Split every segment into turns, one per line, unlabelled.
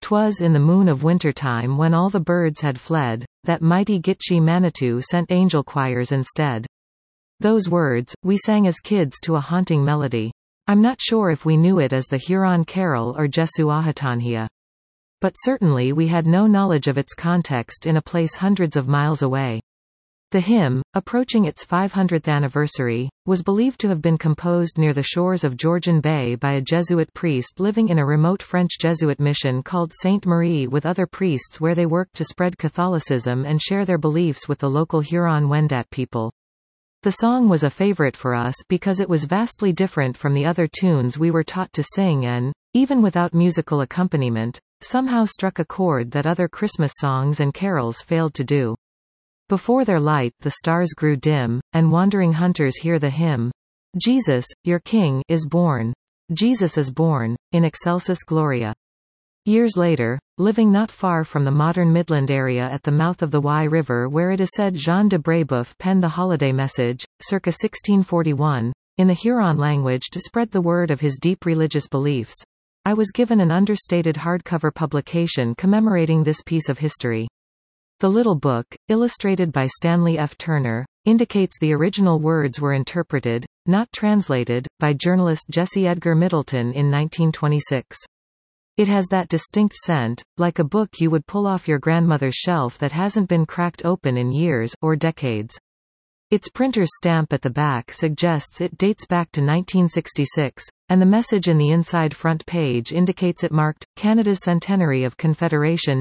'Twas in the moon of winter-time when all the birds had fled, that mighty Gitche Manitou sent angel choirs instead. Those words, we sang as kids to a haunting melody. I'm not sure if we knew it as the Huron Carol or Jesu Ahatanhia. But certainly we had no knowledge of its context in a place hundreds of miles away. The hymn, approaching its 500th anniversary, was believed to have been composed near the shores of Georgian Bay by a Jesuit priest living in a remote French Jesuit mission called Sainte Marie with other priests, where they worked to spread Catholicism and share their beliefs with the local Huron-Wendat people. The song was a favorite for us because it was vastly different from the other tunes we were taught to sing and, even without musical accompaniment, somehow struck a chord that other Christmas songs and carols failed to do. Before their light the stars grew dim, and wandering hunters hear the hymn, Jesus, your King, is born. Jesus is born, in excelsis Gloria. Years later, living not far from the modern Midland area at the mouth of the Wye River where it is said Jean de Brébeuf penned the holiday message, circa 1641, in the Huron language to spread the word of his deep religious beliefs, I was given an understated hardcover publication commemorating this piece of history. The little book, illustrated by Stanley F. Turner, indicates the original words were interpreted, not translated, by journalist Jesse Edgar Middleton in 1926. It has that distinct scent, like a book you would pull off your grandmother's shelf that hasn't been cracked open in years, or decades. Its printer's stamp at the back suggests it dates back to 1966, and the message in the inside front page indicates it marked Canada's centenary of Confederation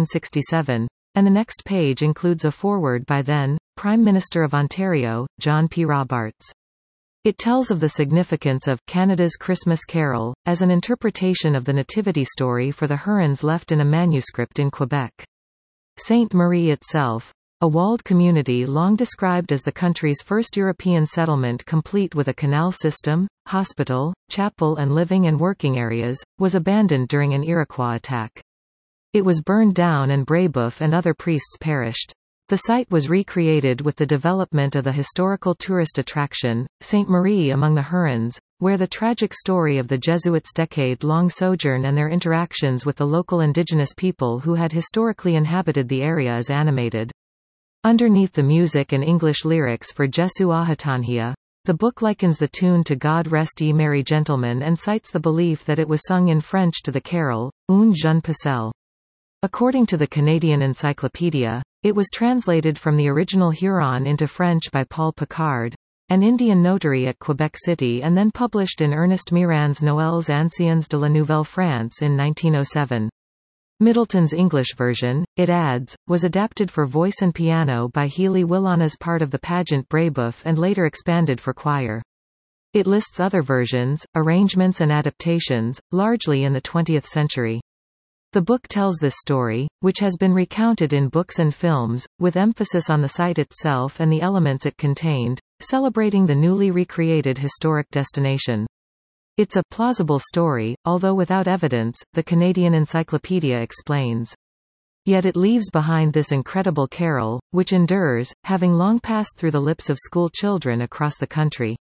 1967. And the next page includes a foreword by then Prime Minister of Ontario, John P. Robarts. It tells of the significance of Canada's Christmas Carol, as an interpretation of the nativity story for the Hurons left in a manuscript in Quebec. Sainte Marie itself, a walled community long described as the country's first European settlement complete with a canal system, hospital, chapel and living and working areas, was abandoned during an Iroquois attack. It was burned down and Brébeuf and other priests perished. The site was recreated with the development of the historical tourist attraction, Sainte Marie among the Hurons, where the tragic story of the Jesuits' decade-long sojourn and their interactions with the local indigenous people who had historically inhabited the area is animated. Underneath the music and English lyrics for Jesu Ahatanhia, the book likens the tune to God Rest Ye Merry Gentlemen and cites the belief that it was sung in French to the carol, Un jeune Pucelle. According to the Canadian Encyclopedia, it was translated from the original Huron into French by Paul Picard, an Indian notary at Quebec City, and then published in Ernest Mirand's Noëls Anciens de la Nouvelle France in 1907. Middleton's English version, it adds, was adapted for voice and piano by Healy Willan as part of the pageant Brébeuf and later expanded for choir. It lists other versions, arrangements and adaptations, largely in the 20th century. The book tells this story, which has been recounted in books and films, with emphasis on the site itself and the elements it contained, celebrating the newly recreated historic destination. It's a plausible story, although without evidence, the Canadian Encyclopedia explains. Yet it leaves behind this incredible carol, which endures, having long passed through the lips of school children across the country.